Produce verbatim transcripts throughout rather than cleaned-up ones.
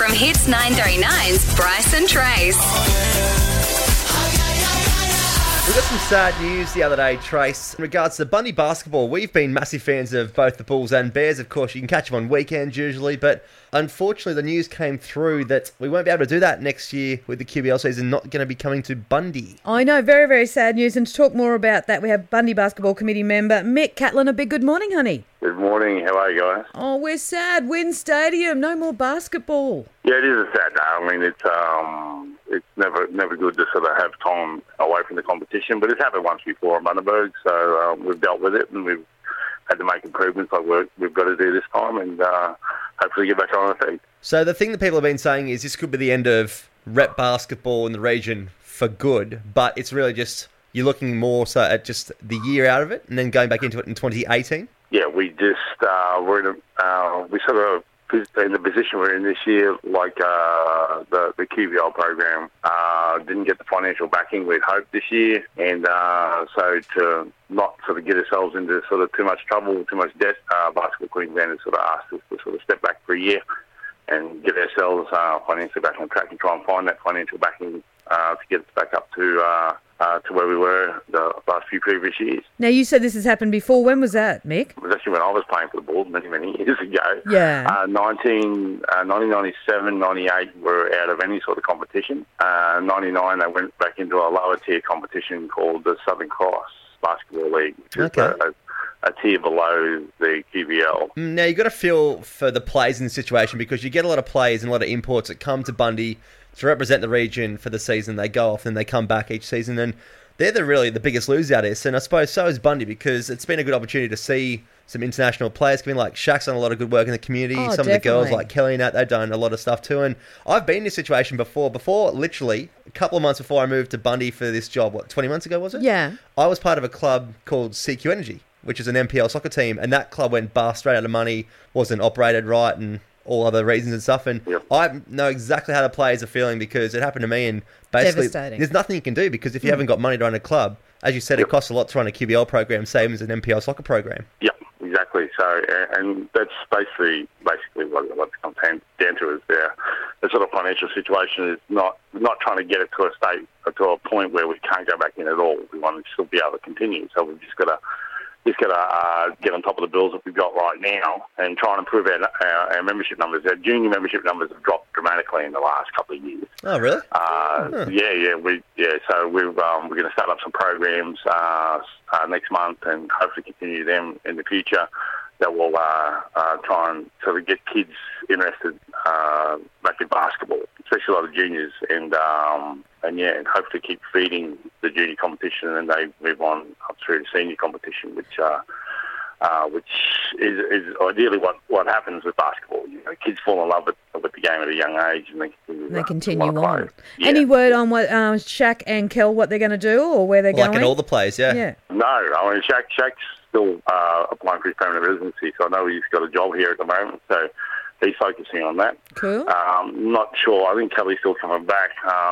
from Hits nine thirty-nine's Bryce and Trace. We got some sad news the other day, Trace, in regards to Bundy basketball. We've been massive fans of both the Bulls and Bears. Of course, you can catch them on weekends usually, but unfortunately the news came through that we won't be able to do that next year with the Q B L season not going to be coming to Bundy. I know, very, very sad news. And to talk more about that, we have Bundy Basketball Committee member Mick Catlin. A big good morning, honey. Good morning. How are you guys? Oh, we're sad. Win Stadium. No more basketball. Yeah, it is a sad day. I mean, it's um, it's never never good to sort of have time away from the competition, but it's happened once before at Bundaberg, so um, we've dealt with it and we've had to make improvements like we're, we've got to do this time and uh, hopefully get back on our feet. So the thing that people have been saying is this could be the end of rep basketball in the region for good, but it's really just, you're looking more so at just the year out of it and then going back into it in twenty eighteen? Yeah, we just, uh, we're in a, uh, we sort of, in the position we're in this year, like uh, the, the Q B L program uh, didn't get the financial backing we'd hoped this year, and uh, so to not sort of get ourselves into sort of too much trouble, too much debt, uh, Basketball Queensland has sort of asked us to sort of step back for a year and get ourselves uh, financially back on track and try and find that financial backing uh, to get us back up to uh, uh, to where we were the last few previous years. Now, you said this has happened before. When was that, Mick? It was actually when I was playing for the Bulls many, many years ago. Yeah. Uh, nineteen, uh, nineteen ninety-seven, ninety-eight were out of any sort of competition. Uh, ninety-nine, they went back into a lower tier competition called the Southern Cross Basketball League, which is Okay. a, a, a tier below the Q B L. Now, you've got to feel for the players in the situation because you get a lot of players and a lot of imports that come to Bundy to represent the region for the season. They go off and they come back each season, and they're the really the biggest losers out of this. And I suppose so is Bundy because it's been a good opportunity to see some international players come in. Like Shaq's done a lot of good work in the community. Oh, some of the girls definitely. like Kelly and that, they've done a lot of stuff too. And I've been in this situation before. Before, literally, a couple of months before I moved to Bundy for this job, what, twenty months ago was it? Yeah. I was part of a club called C Q Energy, which is an N P L soccer team, and that club went bust, straight out of money, wasn't operated right, and all other reasons and stuff. And Yep. I know exactly how the players are feeling because it happened to me, and basically Devastating. there's nothing you can do because if you haven't got money to run a club, as you said, Yep. it costs a lot to run a Q B L program, same as an N P L soccer program. Yeah, exactly. So, uh, and that's basically basically what, what it comes down down to is their the sort of financial situation is not not trying to get it to a state or to a point where we can't go back in at all. We want to still be able to continue. So we've just got to just got to uh, get on top of the bills that we've got right now and try and improve our, our, our membership numbers. Our junior membership numbers have dropped dramatically in the last couple of years. Oh, really? Uh, Huh. Yeah, yeah, we yeah. So we've um, we're going to start up some programs uh, uh, next month and hopefully continue them in the future. That will uh, uh, try and sort of get kids interested uh, back in basketball, especially a lot of juniors, and um, and yeah, and hopefully keep feeding the junior competition, and they move on up through senior competition, which. Uh, Uh, which is, is ideally what, what happens with basketball. You know, kids fall in love with, with the game at a young age, and they continue, They uh, continue to wanna on. play. Yeah. Any word on what um, Shaq and Kel, what they're going to do or where they're Like going? in all the players, yeah. Yeah. No, I mean, Shaq, Shaq's still uh, applying for his permanent residency, so I know he's got a job here at the moment, so he's focusing on that. Cool. Um, not sure. I think Kelly's still coming back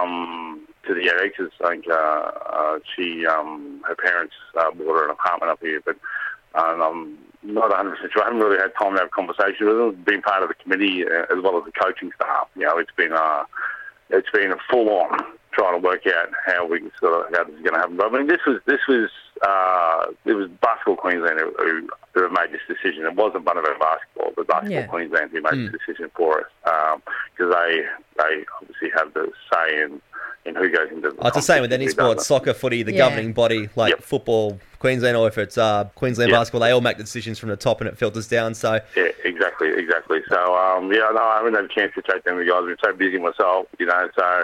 um, to the Eric's. I think uh, uh, she, um, her parents uh, bought her an apartment up here, but um, I'm not one hundred percent sure. I haven't really had time to have a conversation with them. Being part of the committee uh, as well as the coaching staff, you know, it's been uh, it's been a full on trying to work out how we can sort of how this is going to happen. But I mean, this was this was uh, it was Basketball Queensland who, who, who made this decision. It wasn't Bundaberg Basketball, but Basketball Yeah. Queensland who made Mm. the decision for us because they they obviously have the say in. in who goes into the Oh, it's the same with any competition, who sport, doesn't. soccer, footy, the Yeah. governing body, like Yep. football, Queensland, or if it's uh, Queensland Yep. basketball, they all make the decisions from the top and it filters down. So, Yeah, exactly, exactly. So, um, yeah, no, I haven't had a chance to chat to them with the guys. I've been so busy myself, you know, so,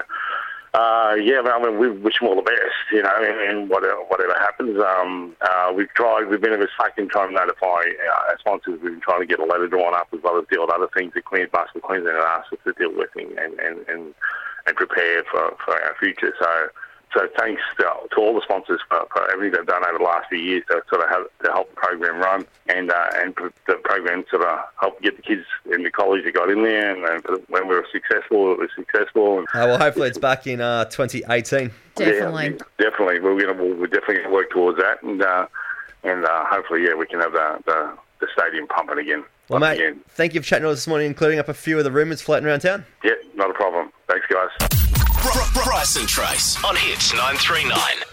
uh, yeah, I mean, we wish them all the best, you know, and, and whatever, whatever happens. Um, uh, we've tried, we've been a bit slack in trying to notify uh, our sponsors. We've been trying to get a letter drawn up as well as deal with other things that Queens Basketball Queensland have asked us to deal with and, and, and, and prepare for, for our future. So, So thanks to, to all the sponsors for, for everything they've done over the last few years to sort of have, to help the program run and uh, and the program sort of help get the kids in the college that got in there. And, and when we were successful, it was successful. And Uh, well, hopefully it's back in uh, twenty eighteen. Definitely. Yeah, definitely. We're gonna we're definitely gonna work towards that, and uh, and uh, hopefully, yeah, we can have the, the the stadium pumping again. Well, once mate, again. thank you for chatting to us this morning and clearing up a few of the rumours floating around town. Yeah, not a problem. Thanks, guys. Bryce and Trace on Hits nine three nine.